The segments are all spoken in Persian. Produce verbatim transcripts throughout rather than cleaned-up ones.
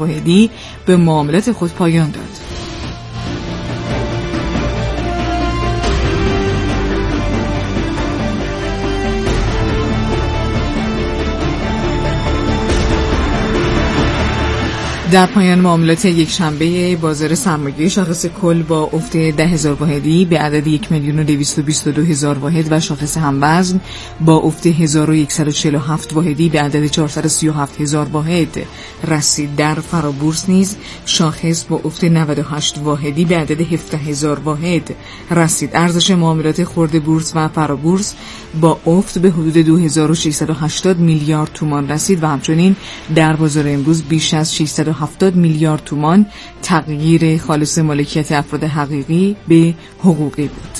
واحدی به معاملات خود پایان داد. در پایان معاملات یک شنبه بازار سرمایه شاخص کل با افت ده هزار واحدی به عدد یک میلیون و دویست و بیست و دو هزار واحد و شاخص هموزن با افت هزار و صد و چهل و هفت واحدی به عدد چهارصد و سی و هفت هزار واحد رسید. در فرابورس نیز شاخص با افت نود و هشت واحدی به عدد هفده هزار واحد رسید. ارزش معاملات خرد بورس و فرابورس با افت به حدود دو هزار و ششصد و هشتاد میلیارد تومان رسید و همچنین در بازار امروز بیش از ششصد و هفتاد میلیارد تومان تغییر خالص مالکیت افراد حقیقی به حقوقی بود.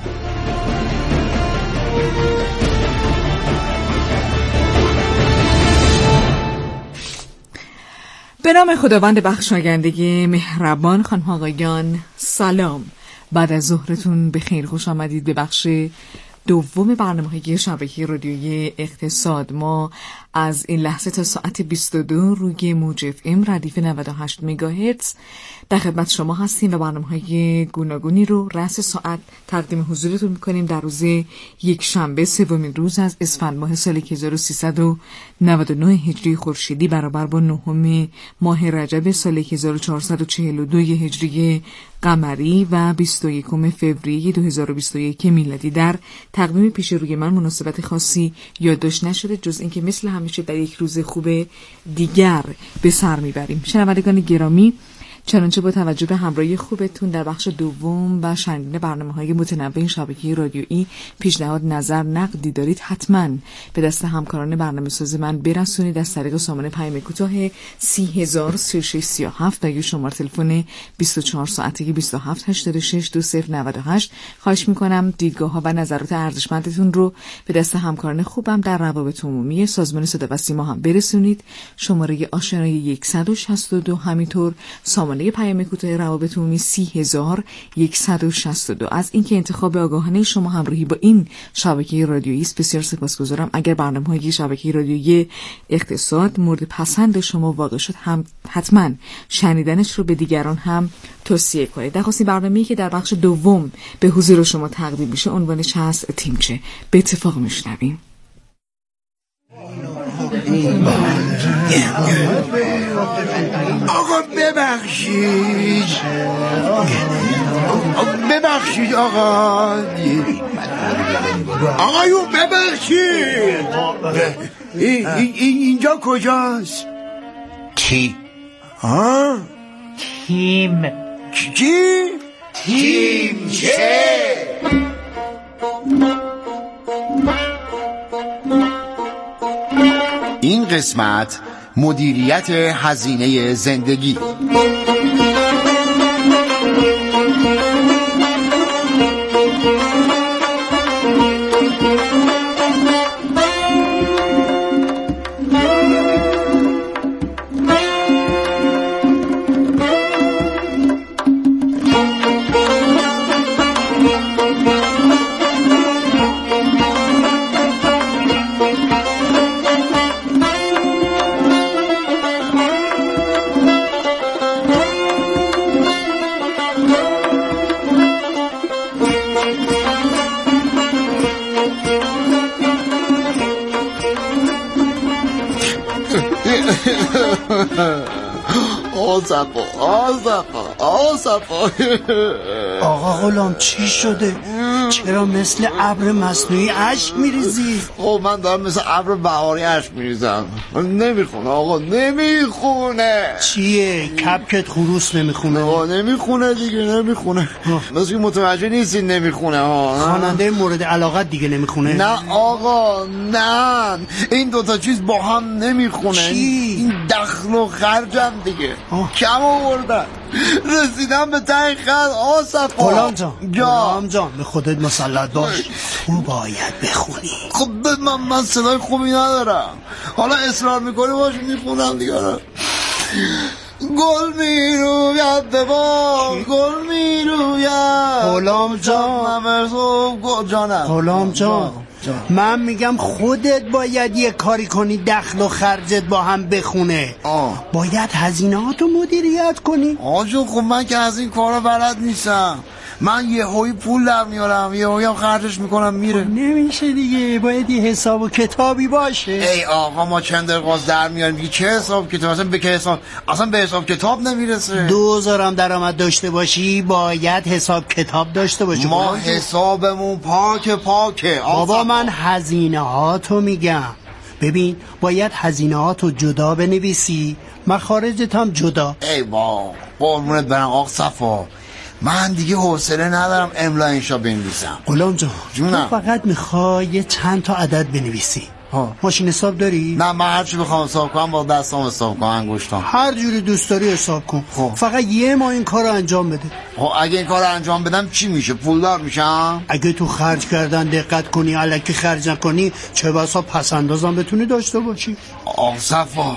به نام خداوند بخشاینده مهربان. خانم ها آقایان سلام، بعد از ظهرتون به خیر، خوش آمدید به بخش دوم برنامه‌های شبکه رادیویی اقتصاد. ما از این لحظه تا ساعت بیست و دو روی موج اف ام ردیف نود و هشت مگاهرتز در خدمت شما هستیم و برنامه‌های گوناگونی رو رأس ساعت تقدیم حضورتون می‌کنیم در روز یک شنبه سومین روز از اسفند ماه سال هزار و سیصد و نود و نه هجری خورشیدی برابر با نهم ماه رجب سال هزار و چهارصد و چهل و دو هجری قمری و بیست و یکم فوریه دو هزار و بیست و یک میلادی. در تقویم پیش روی من مناسبت خاصی یادداشت نشده جز اینکه مثل همیشه در یک روز خوب دیگر به سر میبریم. شنوندگان گرامی، چنانچه با توجه به همراهی خوبتون در بخش دوم و شنیدن برنامه‌های متنوع شبکه رادیویی پیشنهاد، نظر، نقدی دارید حتما به دست همکاران برنامه‌ساز من برسونید از طریق سامانه پیام کوتاه سی هزار سی و شش سی و هفت و یا شماره تلفن بیست و چهار ساعته بیست و هفت هشتاد و شش دو صفر نود و هشت. خواهش می‌کنم دیدگاه‌ها و نظرات ارزشمندتون رو به دست همکاران خوبم در روابط عمومی سازمان صدا و سیما هم برسونید. شماره آشنایی صد و شصت و دو، همینطور سامانه پیام کوتاه روابط عمومی سی هزار صد و شصت و دو. از اینکه انتخاب آگاهانه شما همراهی با این شبکه رادیویی است بسیار سپاسگزارم. اگر برنامه‌های شبکه رادیویی اقتصاد مورد پسند شما واقع شد هم حتما شنیدنش رو به دیگران هم توصیه کنید. در خصوص برنامه‌ای که در بخش دوم به حضور شما تقدیم میشه عنوانش هست تیمچه. به اتفاق میشنویم. آقا ببخشید ببخشید آقا آقایون ببخشید این اینجا کجاست؟ چی؟ ها؟ تیم. چی؟ تیم چه؟ این قسمت مدیریت هزینه زندگی. آزقا آزقا آزقا آقا غلام چی شده؟ چرا مثل ابر مصنوعی اشک میریزی؟ خب من دارم مثل ابر بهاری اشک میریزم. نمیخونه آقا، نمیخونه. چیه؟ کپکت خروس نمیخونه؟ آقا نمیخونه دیگه، نمیخونه. مثل که متوجه نیستین نمیخونه ها. خواننده مورد علاقت دیگه نمیخونه؟ نه آقا نه، این دوتا چیز با هم نمیخونه. چی؟ این دخل و خرجم دیگه آه. کم آوردن، رسیدم به ته خط. آصفا غلام جان غلام جان به خودت مسلط باش، تو باید بخونی. خب من من صدای خوبی ندارم، حالا اصرار میکنی باش میخونم دیگه. گل میروید به بام، گل میروید. غلام جان جانم غلام جان من میگم خودت باید یه کاری کنی دخل و خرجت با هم بخونه. آه. باید هزینه‌هاتو مدیریت کنی. آجون خب من که از این کارا بلد نیستم. من یه هایی پول در میارم یه هایی هم خرجش میکنم میره. نمیشه دیگه، باید یه حساب و کتابی باشه. ای آقا ما چندرغاز در میاریم دیگه، چه حساب کتاب؟ اصلا به که حساب اصلا به حساب کتاب نمیرسه. دوزارم درآمد داشته باشی باید حساب کتاب داشته باشی. ما حسابمون پاک پاکه بابا. من هزینه هاتو میگم. ببین باید هزینه هاتو جدا بنویسی، مخارجت هم جدا. ای با قربونت برم آقا صفا، من دیگه حوصله ندارم املا انشا بنویسم. غلام جان جونم. تو فقط میخوای چند تا عدد بنویسی. ها. ماشین حساب داری؟ نه من هر چی بخوام حساب کنم با دستام حساب کنم، انگشتام هر جوری دوست داری حساب کن. خب. فقط یه ماه این کارو انجام بده. خب اگه این کارو انجام بدم چی میشه؟ پولدار میشم؟ اگه تو خرج کردن دقت کنی، الکی خرج نکنی، چه بسا پس اندازم بتونی داشته باشی. آقا صفا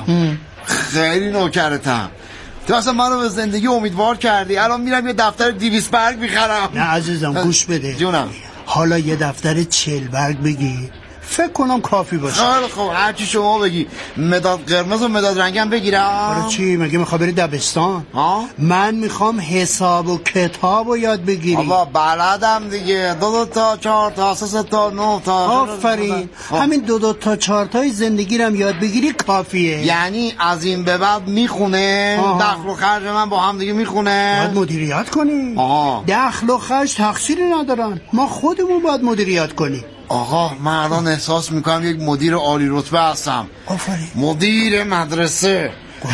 خیلی نوکرتم. تو اصلا منو به زندگی امیدوار کردی. الان میرم یه دفتر دویست برگ میخرم. نه عزیزم گوش بده. جونم. حالا یه دفتر چهل برگ بگیر، فکر کنم کافی باشه. خیلی خوب هرچی شما بگی. مداد قرمز و مداد رنگم بگیرم. برای چی؟ مگه میخوای بری دبستان؟ ها؟ من میخوام حساب و کتاب رو یاد بگیری. بابا بلدم دیگه. دو دو تا چهار تا سه سه تا نه تا. آفرین. همین دو دو تا چهار تای زندگی رو یاد بگیری کافیه. یعنی از این به بعد میخونه دخل و خرج من با هم دیگه میخونه. باید مدیریت کنی. آها. دخل و خرج تقصیری ندارن، ما خودمون باید مدیریت کنی. آقا من الان احساس میکنم یک مدیر عالی رتبه هستم. آفرین. مدیر مدرسه.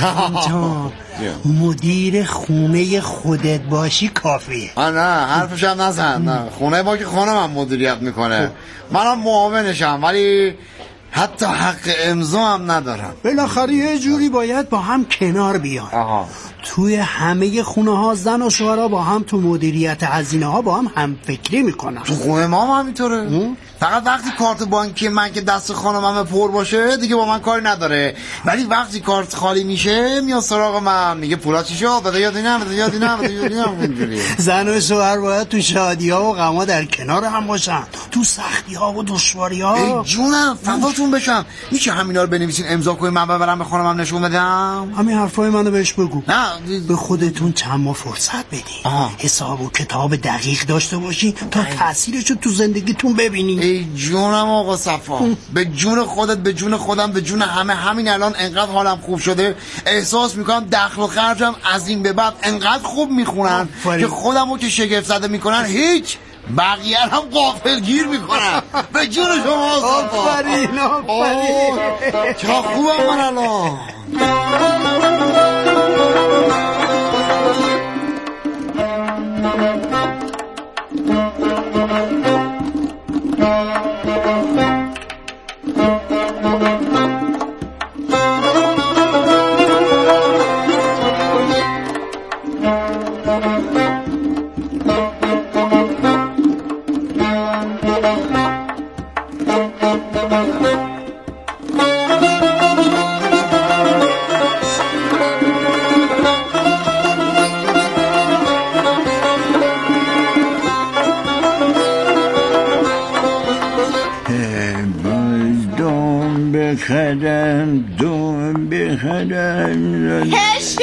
جان مدیر خونه خودت باشی کافیه. نه حرفش هم نزن. نه خونه با که خونه من مدیریت میکنه. منم معاونشم ولی حتی حق امضا هم ندارم. بالاخره یه جوری باید با هم کنار بیان. آها. توی همه خونه ها زن و شوهرها با هم تو مدیریت هزینه ها با هم هم فکری میکنن. تو خونه ما هم همینطوره. فقط وقتی کارت بانکی من که دست خانمم پر باشه دیگه با من کاری نداره، ولی وقتی کارت خالی میشه میاد سراغ من میگه پولا چی شد؟ بده یادی نه بده یادی نه بده یادی نه. زن و شوهر باید تو شادی ها و غم ها در کنار هم باشن، تو سختی ها و دشواری ها. ای جونم فداتون بشم. میشه همینا رو بنویسین امضا کنین من ببرم به خانمم نشون بدم؟ همین حرفای منو بهش بگو. نه به خودتون چند ماه فرصت بدین. آه. حساب و کتاب دقیق داشته باشین تا تاثیرشو تو زندگیتون ببینین. ای جونم آقا صفا، به جون خودت به جون خودم به جون همه. همین الان انقدر حالم خوب شده احساس میکنم دخل و خرجم از این به بعد انقدر خوب میخونن که خودمو که شگفت زده میکنن هیچ بقیه هم غافلگیر میکنن. به جون شما صفا. آفرین آفرین. چرا خوبم من الان. بخرم دوم بخرم. هشی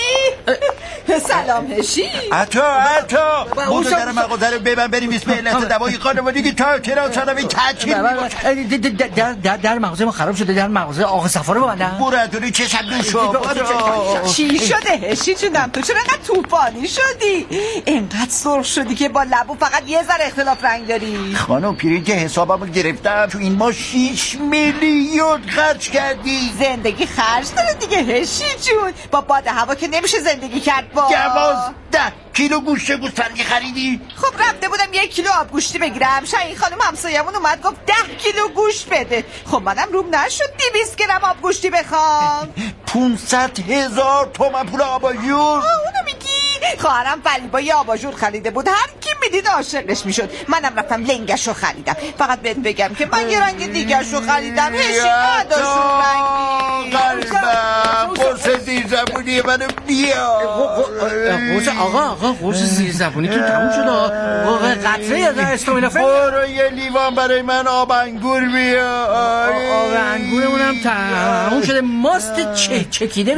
سلام هشی. عطا عطا بودو در مغازه رو ببن بریم بسم علت دوایی خانوادگی تا کرا چرا این تحکیل در در در مغازه ما خراب شده. در مغازه آقا صفا رو ببندم. برادوری چشم دوشو. چی شده هشی جونم؟ تو چرا انقدر توفانی شدی؟ انقدر سرخ شدی که با لبو فقط یه ذره اختلاف رنگ داری. خانم پرینت حسابمو گرفتم تو این ما شیش میلیون خرج کردی. زندگی خرج داره دیگه هشی جون. با باد هوا که نمیشه زندگی کرد. با دوازده کیلو گوشت گوسفندی خریدی؟ خب رفته بودم یک کیلو آب گوشتی بگیرم. شاید خانم همسایمون اومد گفت ده کیلو گوشت بده. خب منم روم نشد دویست گرم آب گوشتی بخوام. پونصد هزار تومن پول آباژور. اونو میگی؟ خواهرم فریبا یه آباژور خریده بود هر کی میدید عاشقش میشد. منم رفتم لنگش رو خریدم. فقط بهت بگم که من یه رنگ دیگرش رو خریدم. هشی نداشت اون رنگی. قلبم قرص زیر زبونی منو بیا. قرص آقا آقا قرص زیر زبونی تو تموم شد. آقا قطره یا استامینوفن. برو یه لیوان برای من آب انگور بیا. آب انگورمونم تموم شده. ماست چه چکیده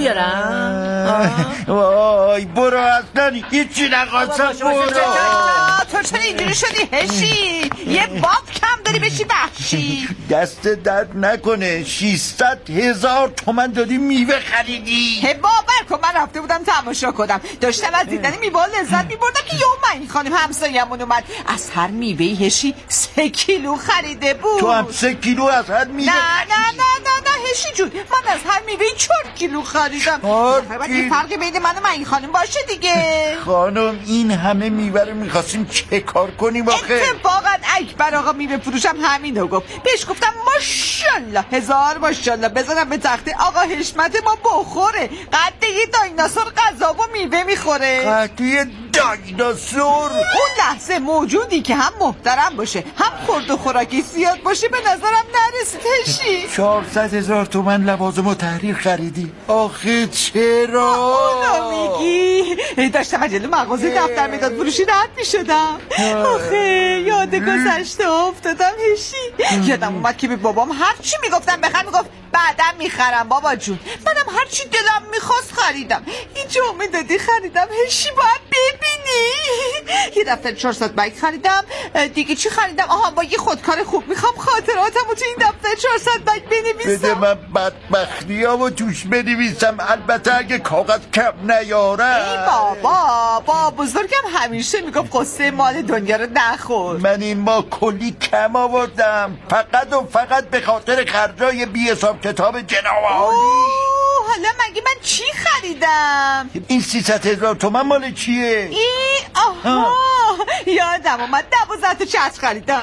بیارم. وای برو اصلا هیچی نخواستم. برو تو چرا اینجوری شدی هشی؟ یه باب کم داری بشی بخشی. دست درد نکنه. ششصد هزار تومن دادی میوه خریدی. هی باور کن من رفته بودم تماشا کنم. داشتم از دیدن میوه لذت میبردم که یهو من این خانم همسایه‌مون اومد از هر میوه‌ای هشی سه کیلو خریده بود. تو هم سه کیلو از هر میوه؟ نه نه نه نه نه هشی جون من از هر میوه‌ای چهار کیلو خریدم. باید یه فرق بین من و من این خانم باشه دیگه. خانم این همه میوه رو میخواستیم چه کار کنیم آخه؟ اتفاقا اکبر آقا میوه فروشم همینو گفت. بهش گفتم ماشاءالله هزار ماشاءالله بزنم به تخته آقا حشمت ما بخوره. قد یه دایناسور غذا و میوه میخوره. قد یه دایناسور؟ اون لحظه موجودی که هم محترم باشه هم خورد و خوراکی زیاد باشه به نظرم نرسید هشی. چهارصد هزار تومن لوازم و تحریر خریدی. آخه چرا؟ اونو میگی؟ داشتم عجله مغازه دفتر مداد فروشی رد میشدم. آخه یاد گذشته افتادم هشی. یادم اومد که به بابام هرچی میگفتم بخر میگفت بعدم میخرم بابا جون. منم هرچی دلم میخواست خریدم. این جمعه دادی خریدم هشی باید ببینی. یه دفتر چهارصد بیت خریدم. دیگه چی خریدم؟ آها با یه خودکار خوب میخوام خاطراتمو تو این دفتر چهارصد بیت بنویسم. بده من بدبختیامو توش بنویسم. البته اگه کاغذ کم نیارم. ای بابا با بزرگم همیشه میگفت قصه مال دنیا رو نخور. من این ما کلی کم آوردم فقط و فقط به خاطر خرجای بی حساب کتاب جناب عالی. حالا مگه من چی خریدم؟ این سیصد هزار تومن مال چیه؟ ای آها یادم اومد دوازده تا چتر خریدم.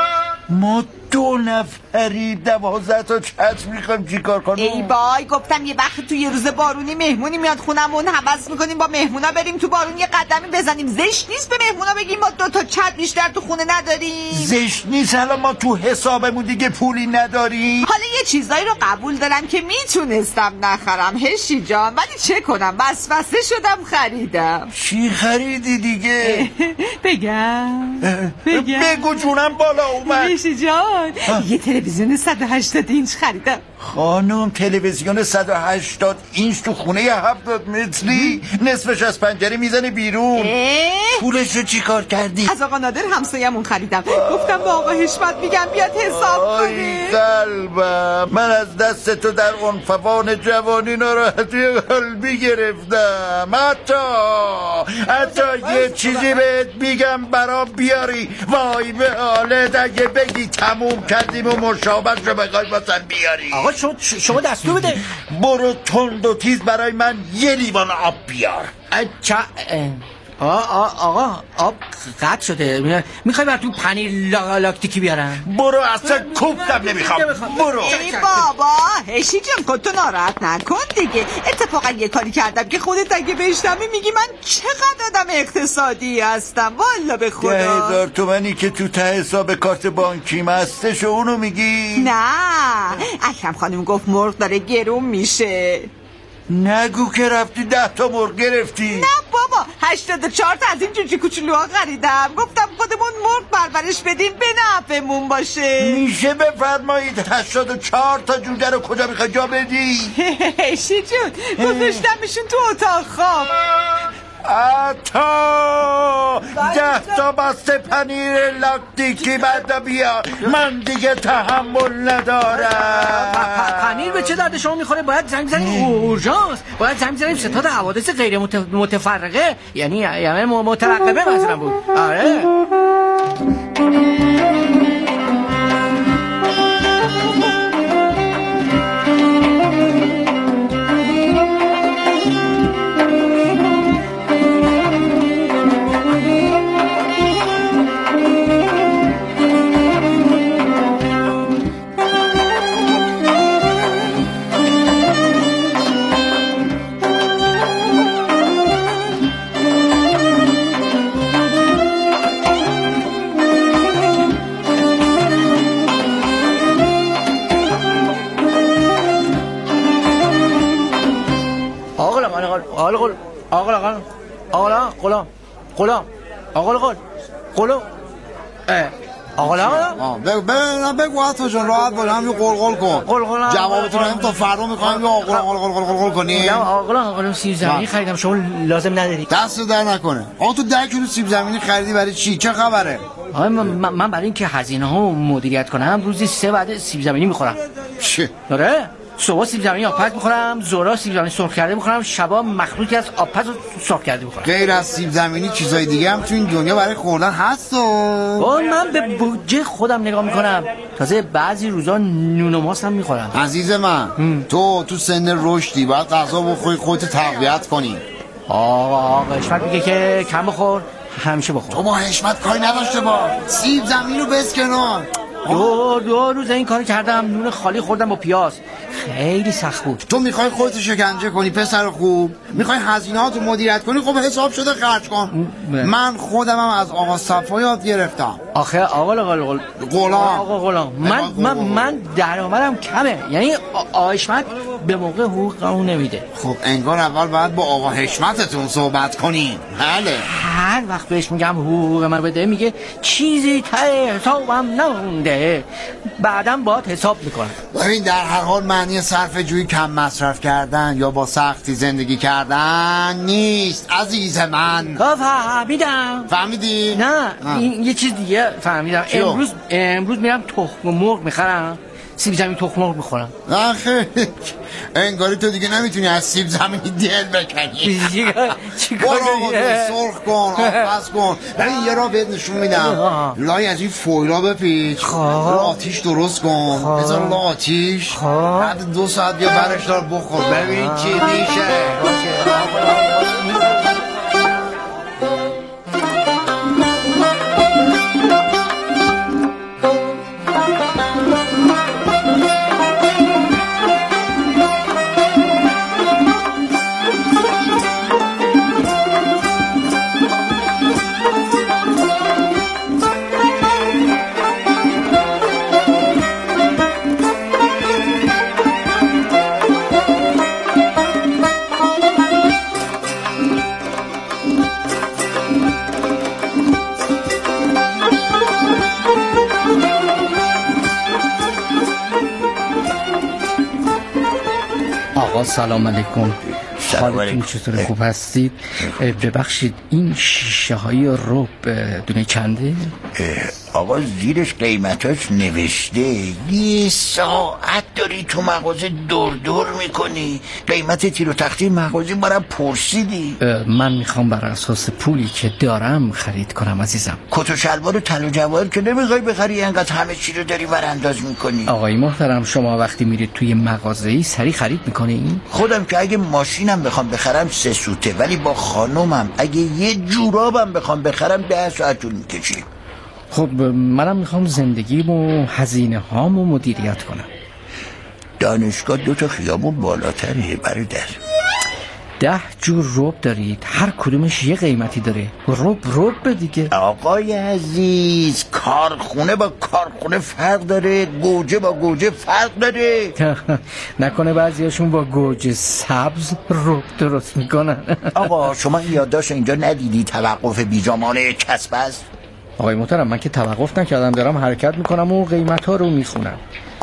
ما دو نفری دوازده تا چتر میخوایم چی کار کنیم؟ ای بای گفتم یه وقت تو یه روز بارونی مهمونی میاد خونمون حوض میکنیم با مهمونا بریم تو بارون یه قدمی بزنیم. زشت نیست به مهمونا بگیم ما دو تا چتر بیشتر تو خونه نداریم؟ زشت نیست. حالا ما تو حسابمون دیگه پولی نداریم. حالا یه چیزایی رو قبول دارم که میتونستم نخرم هشی جان ولی چه کنم وسوسه شدم خریدم. چی خریدی دیگه؟ بگم بگم بگو جونم بالا اومد. هشی جان یه تلویزیون صد و هشتاد اینچ خریدم. خانم تلویزیون صد و هشتاد اینچ تو خونه هفتاد متری نصفش از پنجره میزنه بیرون. پولش رو چی کار کردی؟ از آقا نادر همسایمون خریدم. گفتم با آقا حشمت میگم بیاد حساب کنه. قلبم من از دست تو در عنفوان جوانی ناراحتی قلبی گرفتم. حتی حتی یه چیزی بهت میگم برا بیاری. وای به حالت اگه بگی تموم کردیم و مشابهت رو بخوای باسن بیاری. آقا شما شما دستور بده. برو تند و تیز برای من یه لیوان آب بیار. چا آقا آقا آب قطع شده. میخوای براتون پنیر لاکتیکی بیارم؟ برو اصلا کوفتم نمیخوام. برو. ای بابا هشی جان خودتو ناراحت نکن دیگه. اتفاقا یه کاری کردم که خودت اگه بشنوی میگی من چقدر آدم اقتصادی هستم. والا به خدا ده هزار تومنی که تو ته حساب کارت بانکیم هستش و اونو میگی؟ نه اکرم خانم گفت مرغ داره گرون میشه. نگو که رفتی ده تا مرغ گرفتی. نه بابا هشتاد و چهار تا از این جوجه کوچولوها خریدم. گفتم خودمون مرغ پرورش بدیم به نفعمون باشه. میشه بفرمایید هشتاد و چهار تا جوجه رو کجا میخوای جا بدی؟ هشی جون گذاشتمشون تو اتاق خواب. عطا ده تا بسته پنیر لاکتیکی بعد بیا. من دیگه تحمل ندارم. پنیر به چه درد شما میخوره؟ باید زنگ بزنیم اورژانس. باید زنگ بزنیم ستاد حوادث غیر متفرقه یعنی یعنی مترقبه مثلا بود. آره آقا آقا آقا غلام غلام آقا غلام غلام آقا آقا بگو بگو بگو عطا جان راحت باش همین قلقل کن قلقل جوابتون هم تا فردا میخوایم یا آقا قلقل قلقل کنیم. آقا آقا سیب زمینی خریدم شما لازم نداری. دست در نکنه. آقا تو ده کیلو سیب زمینی خریدی برای چی؟ چه خبره؟ آقا من من برای اینکه هزینه ها مدیریت کنم روزی سه وعده سیب زمینی میخورم. چی؟ آره صبح سیب زمینی آبپز میخورم، ظهر سیب زمینی سرخ کرده میخورم، شبا مخلوطی از آبپز و سرخ کرده میخورم. غیر از سیب زمینی چیزای دیگه هم تو این دنیا برای خوردن هست و من به بودجه خودم نگاه میکنم. تازه بعضی روزا نون و ماست هم میخورم. عزیز من هم. تو تو سن رشدی باید غذا بخوری خودت تقویت کنی. آقا آقا حشمت میگه که کم بخور همیشه بخور. تو با حشمت کاری نداشته با سیب زمینی رو بس کنار. دو دو روز این کار کردم، نون خالی خوردم با پیاز، خیلی سخت بود. تو میخوای خودت شکنجه کنی پسر خوب، میخوای هزینه‌هاتو مدیریت کنی، خب حساب شده خرج کن. من خودم هم از آقا صفا یاد گرفتم. آخه آقا غلام غلام آقا غلام من من من درآمدم کمه، یعنی آقا حشمت به موقع حقوقمو نمیده. خب انگار اول باید با آقا حشمتتون صحبت کنی. بله هر وقت بهش میگم حقوق من بده میگه چیزی ته حسابم نمونده، بعدم باید حساب میکنم. ببین در هر حال معنی صرفه جویی کم مصرف کردن یا با سختی زندگی کردن نیست عزیز من. فهمیدم. فهمیدی؟ نه این یه چیز دیگه فهمیدم. امروز امروز میرم تخم مرغ میخرم، سیب زمینی تخم مرغ میخورم. آخه انگاری تو دیگه نمیتونی از سیب زمینی دل بکنی. چیکار کنی؟ سرخ کن، آبپز کن. ببین یه راه بهت نشون میدم. لای از این فویلا بپیچ، رو آتیش درست کن، بذار لا آتیش، بعد دو ساعت بیا برش دار بخور ببین چی میشه. سلام علیکم. حالتون چطور؟ خوب هستید؟ ببخشید این شیشه های رب دونه چنده؟ آقا زیرش قیمتاش نوشته. یه ساعت داری تو مغازه دور دور میکنی، قیمت تیر و تختی مغازه برام پرسیدی. من میخوام بر اساس پولی که دارم خرید کنم عزیزم. کت و شلوار و طل و جواهر که نمیخوای بخری، انقدر همه چی رو داری برانداز میکنی. آقای محترم شما وقتی میرید توی مغازه‌ای سری خرید میکنی؟ خودم که اگه ماشینم بخوام بخرم سه سوته، ولی با خانومم اگه یه جورابم بخوام بخرم ده ساعت طول میکشه. خب منم میخوام زندگیم و هزینه هامو مدیریت کنم. دانشگاه دو تا خیابون بالاتره برادر. ده جور رب دارید، هر کدومش یه قیمتی داره. رب رب دیگه. آقای عزیز کارخونه با کارخونه فرق داره، گوجه با گوجه فرق داره. نکنه بعضیاشون با گوجه سبز رب درست میکنن. آقا شما یادداشت اینجا ندیدی توقف بیجامانه کسب است؟ آقای محترم من که توقف نکردم، دارم حرکت میکنم و قیمت ها رو میخونم.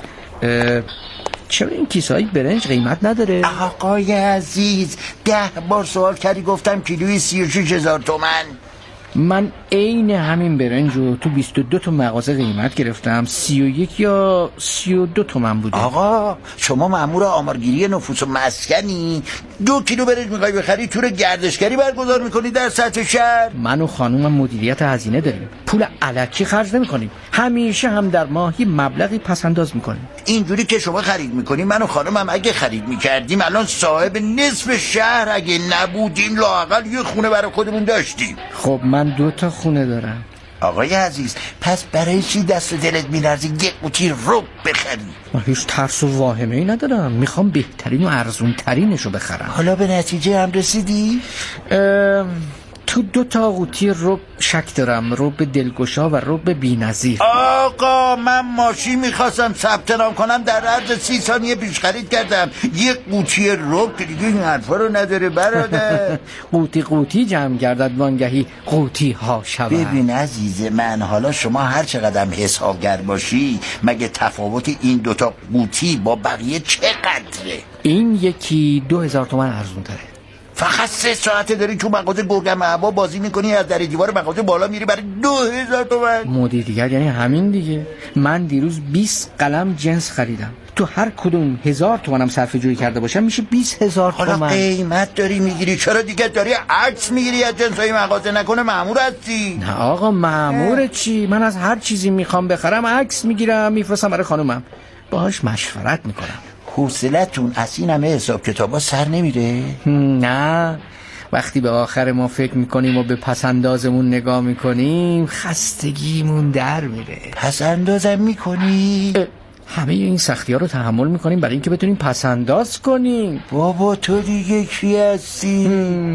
چرا این کیسه های برنج قیمت نداره؟ آقای عزیز ده بار سوال کردی گفتم کیلوی سی و شش هزار تومن. من عین همین برنج رو تو بیست و دو تا مغازه قیمت گرفتم، سی و یک یا سی و دو تومن بوده. آقا شما مأمور آمارگیری نفوس و مسکنی، دو کیلو برنج میخوای بخری تور گردشگری برگزار میکنی در سطح شهر؟ من و خانومم مدیریت هزینه داریم، پول الکی خرج نمیکنیم، همیشه هم در ماهی مبلغی پس انداز میکنیم. اینجوری که شما خرید میکنیم من و خانومم اگه خرید میکردیم الان صاحب نصف شهر اگه نبودیم لااقل یه خونه برای خودمون داشتیم. خب من دو تا خونه دارم. آقای عزیز پس برای چی دست و دلت میلرزی یه قوطی رب بخری؟ من هیچ ترس و واهمه ای ندارم، میخوام بهترین و ارزون ترینشو بخرم. حالا به نتیجه هم رسیدی؟ تو دو تا قوطی رب شک دارم، رب دلگشا و رب بی‌نظیر. آقا من ماشین میخواستم ثبت نام کنم، در عرض سی ثانیه پیش خرید کردم. یک قوطی رب که دیگه این حرفا رو نداره برادر. قوطی قوطی جمع گردد وانگهی قوطی ها شود. ببین عزیز من، حالا شما هر چقدر حسابگر باشی، مگه تفاوت این دوتا قوطی با بقیه چقدره؟ این یکی دو هزار تومن ارزون تره. فقط سه ساعته داری تو مغازه گرگم هوا بازی میکنی، از در دیوار مغازه بالا میری برای دو هزار تومن. مدیریت یعنی همین دیگه. من دیروز بیست قلم جنس خریدم، تو هر کدوم هزار تومنم صرفه جویی کرده باشم میشه بیست هزار تومن. حالا قیمت داری میگیری، چرا دیگه داری عکس میگیری از جنسای مغازه؟ نکنه مأمور هستی؟ نه آقا مأمور چی؟ من از هر چیزی میخوام بخرم عکس میگیرم میفرستم برای خانومم، باهاش مشورت میکنم. حوصلتون از این همه حساب کتابا سر نمیره؟ نه، وقتی به آخر ما فکر میکنیم و به پسندازمون نگاه میکنیم خستگیمون در میره. پسندازم میکنی؟ همه این سختی ها رو تحمل میکنیم برای اینکه بتونیم پسنداز کنیم. بابا تو دیگه کی هستی؟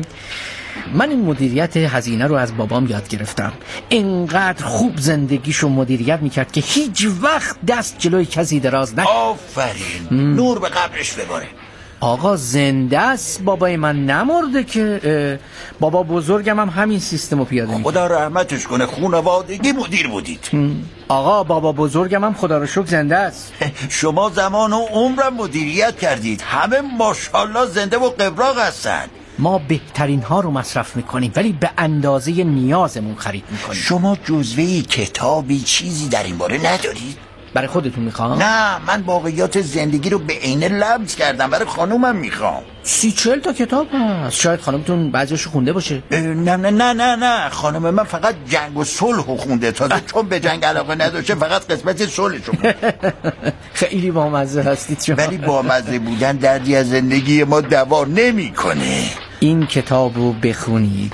من این مدیریت هزینه رو از بابام یاد گرفتم. اینقدر خوب زندگیشو مدیریت میکرد که هیچ وقت دست جلوی کسی دراز نکرد. آفرین، نور به قبرش بباره. آقا زنده است، بابای من نمرده که. بابا بزرگم هم همین سیستم رو پیاده می‌کرد. خدا رحمتش کنه، خانوادگی مدیر بودید. آقا بابا بزرگم هم خدا رو شکر زنده است. شما زمان و عمرم مدیریت کردید، همه ماشاءالله زنده و قبراق هستن. ما بهترین ها رو مصرف میکنیم ولی به اندازه نیازمون خرید میکنیم. شما جزوه کتابی چیزی در این باره ندارید؟ برای خودتون میخوام؟ نه، من واقعیات زندگی رو به عینه لمس کردم، برای خانومم میخوام. سی چل تا کتاب هست، شاید خانومتون بعضیشو خونده باشه. نه نه نه نه نه خانم من فقط جنگ و صلح خونده، تازه چون به جنگ علاقه نداشته فقط قسمت صلحشو خونده. خیلی بامزه هستید شما. ولی بامزه بودن دردی از زندگی ما دوا نمیکنه. این کتاب رو بخونید.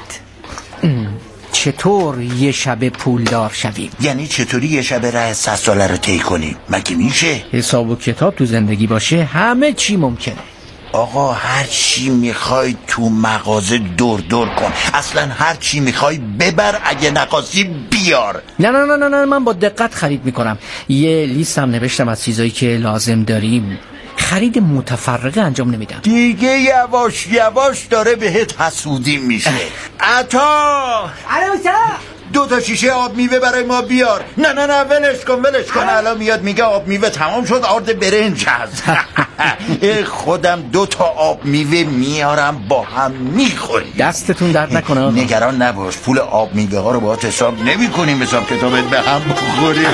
چطور یه شب پولدار شویم؟ یعنی چطوری یه شب ره صد ساله رو طی کنیم؟ مگه میشه؟ حساب و کتاب تو زندگی باشه همه چی ممکنه. آقا هر چی میخوای تو مغازه دور دور کن، اصلا هر چی میخوای ببر، اگه نخواستی بیار. نه نه نه نه نه من با دقت خرید میکنم. یه لیستم نوشتم از چیزایی که لازم داریم. خرید متفرقه انجام نمیدم. دیگه یواش یواش داره بهت حسودی میشه. عطا دو تا شیشه آب میوه برای ما بیار. نه نه نه ولش کن ولش کن، الان میاد میگه آب میوه تمام شد، آرد برنج هست. خودم دو تا آب میوه میارم با هم میخوریم. دستتون درد نکنه. نگران نباش، پول آب میوه ها رو باهات حساب نمی کنیم، حساب کتابت به هم بخوریم.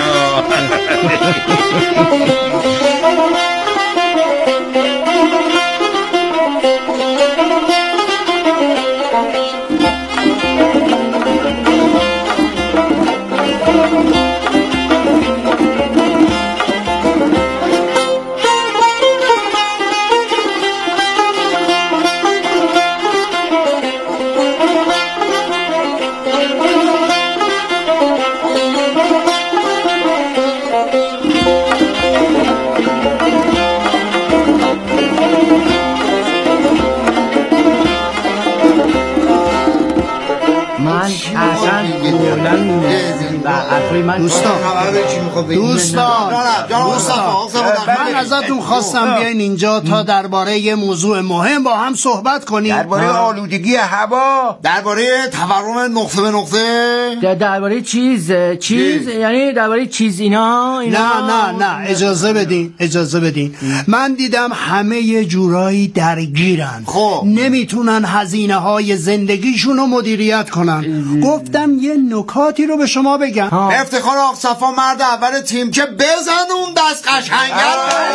دوستان دوستان من ازتون خواستم بیاین اینجا تا درباره یه موضوع مهم با هم صحبت کنیم. درباره آلودگی هوا، درباره تورم نقطه به نقطه، درباره چیز چیز یعنی درباره چیز اینا, اینا نه نه نه اجازه بدین اجازه بدین من دیدم همه یه جورایی درگیرن، خب نمیتونن هزینه های زندگیشون رو مدیریت کنن. گفتم یه نکاتی رو به شما بگم. به افتخار آقا صفا مرد اول تیم که بزن اون دست قشنگر.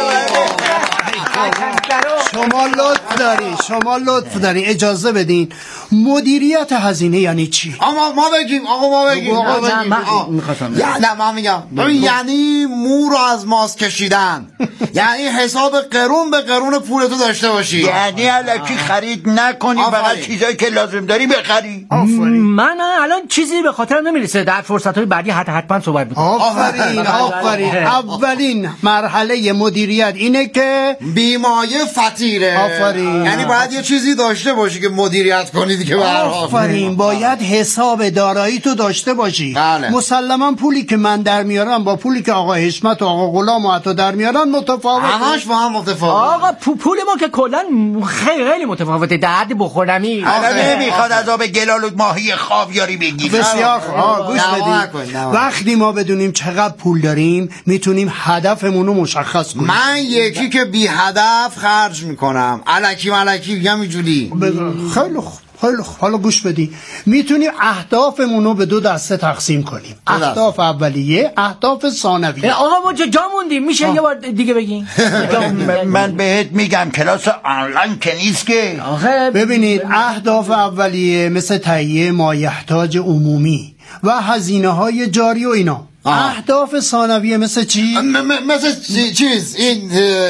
شما لطف داری شما لطف داری اجازه بدین مدیریت هزینه یعنی چی؟ آقا ما بگیم آقا ما بگیم آقا بگیم نه من میگم ببین یعنی مو رو از ماست کشیدن، یعنی حساب قرون به قرون پولتو داشته باشی، یعنی الکی خرید نکنی، فقط چیزایی که لازم داری بخری. من من الان چیزی به خاطرم نمیرسه، در فرصت‌های بعدی حتی حتما صحبت می‌کنم. آفرین آفرین. اولین مرحله مدیریت اینه که بیمایه فطیره. آفرین. یعنی باید یه چیزی داشته باشی که مدیریت کنی دیگه. آفرین. باید حساب دارایی تو داشته باشی. بله. مسلما پولی که من در میارم با پولی که آقا حشمت و آقا غلام و عطا در میارن متفاوته. همش با هم متفاوته. آقا پول ما که کلا خیلی خیلی متفاوته. درد بخورمی. حالا نمیخواد از آب گلال و ماهی خاویاری بگی. بسیار خوب. گوش بدید. وقتی ما بدونیم چقدر پول داریم میتونیم هدفمون رو مشخص کنیم. من یکی که بی هدف خرج میکنم، الکی ملکی میگم اینجوری. خیلی خوب خیلی خوب. حالا گوش بدی، میتونیم اهدافمون رو به دو دسته تقسیم کنیم. اهداف اولیه، اهداف ثانویه. آقا ما جا موندیم، میشه یه بار دیگه بگین؟ من بهت میگم کلاس آنلاین که نیست که. ببینید اهداف اولیه مثل تهیه مایحتاج عمومی و هزینه های جاری و اینا. اهداف ثانویه مثل چی؟ مثل چیز این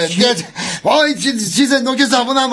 وای چیز نوک زبونم.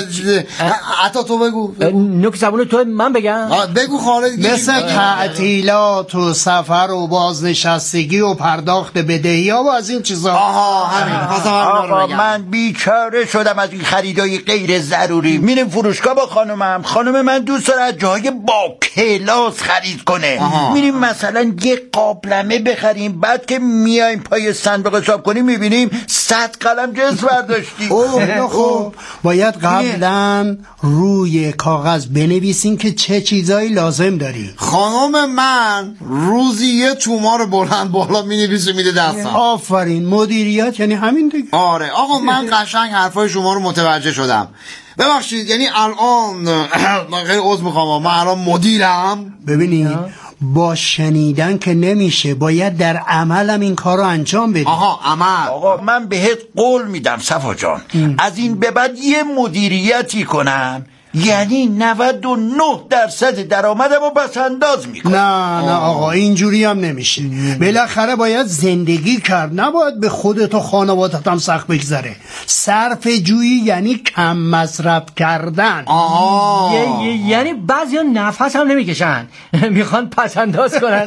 حتی تو بگو. نوک زبون تو من بگم؟ بگو خالد. مثل تعطیلات و سفر و بازنشستگی و پرداخت بدهی ها و از این چیزا. آها همین. آقا من بیچاره شدم از این خریدای غیر ضروری. میریم فروشگاه با خانومم، خانم من دوست داره از جای با کلاس خرید کنه. میریم مثلا یه قابلمه بخریم، بعد که میایم پای صندوق حساب کنیم میبینیم صد قلم جنس برداشتی. خب باید قبلا روی کاغذ بنویسین که چه چیزایی لازم داری. خانم من روزی یه تومار بلند بالا مینویسه میده دستم. آفرین. مدیریت یعنی همین دیگه. آره آقا من قشنگ حرفای شما رو متوجه شدم. ببخشید یعنی الان من خیلی عذر میخوام، من الان مدیرم. ببینید با شنیدن که نمیشه، باید در عملم این کار رو انجام بدی. آها عمل. آقا من بهت قول میدم صفا جان، از این به بعد یه مدیریتی کنم یعنی نود و نه درصد درآمدم رو بس انداز میکنم. نه نه آقا اینجوری هم نمیشه. بالاخره باید زندگی کرد، نباید به خودت و خانوادت هم سخت بگذره. صرف جویی یعنی کم مصرف کردن. آها یعنی بعضیا نفس هم نمیکشن، میخوان پس انداز کنن.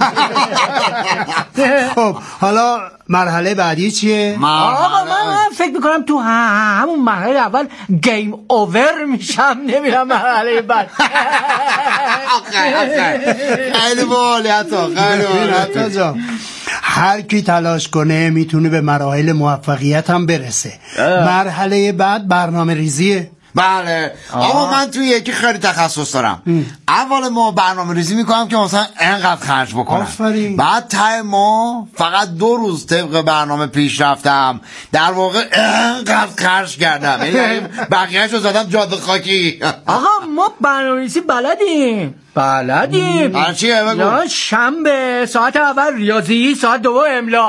خب حالا مرحله بعدی چیه؟ آقا من فکر میکنم تو همون مرحله اول گیم اوور میشم، نمیرم مرحله بعد. خیلی باحالی حتا خیلی باحالی جان. هر کی تلاش کنه میتونه به مراحل موفقیت هم برسه. مرحله بعد برنامه ریزیه. بله آقا من توی یکی خیلی تخصص دارم. اول ما برنامه ریزی میکنم که مثلا انقدر خرج بکنم. آفرین. بعد ته ما فقط دو روز طبق برنامه پیش رفتم، در واقع انقدر خرج کردم، یعنی بقیه‌اش رو زدم جاده خاکی. آقا ما برنامه ریزی بلدیم بلدیم. آره چیه بگو؟ نه شنبه ساعت اول ریاضی، ساعت دوم املا.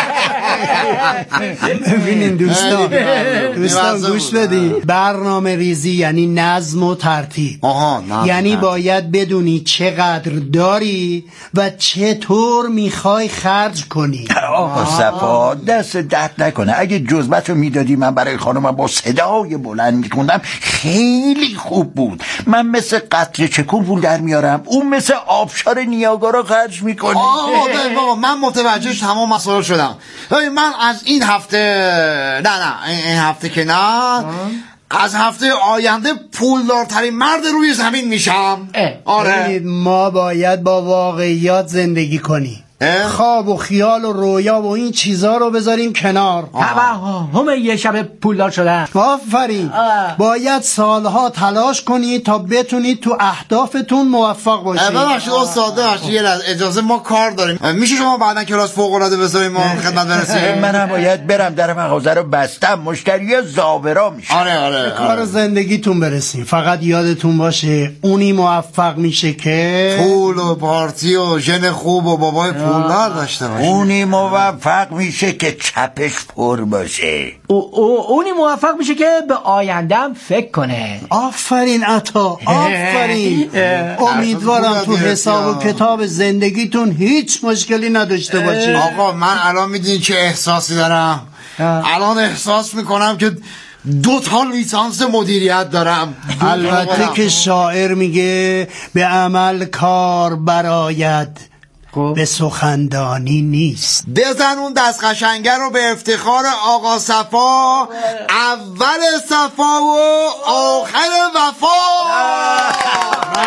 ببینین دوستان دوستان گوش بدین. برنامه ریزی یعنی نظم و ترتیب. آها نظم. یعنی باید بدونی چقدر داری و چطور میخوای خرج کنی. آقا صفا دست درد نکنه، اگه جزبت رو میدادی من برای خانمم با صدای بلند میخوندم خیلی خوب بود. من مثل قطره چکون پول در میارم، اون مثل آبشار نیاگارا خرج میکنه. آقا من متوجه تمام مسائل شدم. من از این هفته نه نه این هفته که نه از هفته آینده پولدارترین مرد روی زمین میشم. آره ما باید با واقعیات زندگی کنی. خواب و خیال و رویا و این چیزا رو بذاریم کنار. توهم یه شب پولدار شدن. آفرین. باید سالها تلاش کنید تا بتونید تو اهدافتون موفق باشید. ببخشید استاد ببخشید یه لحظه اجازه ما کار داریم، میشه شما بعداً کلاس فوق العاده بذاریم ما خدمت برسیم؟ منم باید برم، در مغازه رو بستم، مشتری زاورا میشه. آره آره کار زندگیتون برسیم. فقط یادتون باشه اونی موفق میشه که پول و پارتی و ژن خوب و بابای پولدار داشته باشه. اونی موفق میشه که چپش پر باشه. او او اونی موفق میشه که به آیندهم فکر کنه. آفرین عطا آفرین. امیدوارم تو حساب و کتاب زندگیتون هیچ مشکلی نداشته باشید. آقا من الان میدونی چه احساسی دارم؟ الان احساس میکنم که دو تا لیسانس مدیریت دارم. البته که شاعر میگه به عمل کار براید، به سخندانی نیست. بزن اون دست قشنگه رو به افتخار آقا صفا، اول صفا و آخر وفا.